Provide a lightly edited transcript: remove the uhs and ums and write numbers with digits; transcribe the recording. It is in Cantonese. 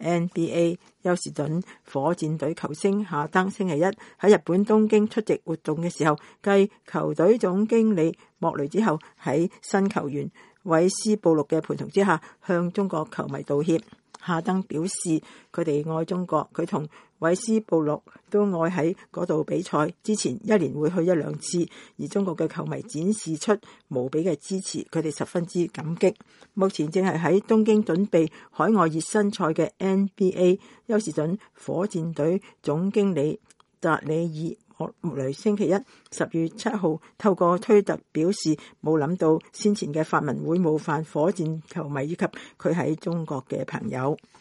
NBA 休士頓火箭隊球星夏登星期一喺日本東京出席活動嘅時候，繼球隊總經理莫雷之後，喺新球員韋斯布魯嘅陪同之下，向中國球迷道歉。夏登表示佢哋愛中國，佢同韋斯布魯都愛喺嗰度比賽，之前一年會去一兩次，而中國嘅球迷展示出無比嘅支持，佢哋十分之感激。目前正係喺東京準備海外熱身賽嘅 NBA 休士頓火箭隊總經理達里爾莫雷星期一10月7號透過推特表示，冇諗到先前嘅發文會冒犯火箭球迷以及佢喺中國嘅朋友。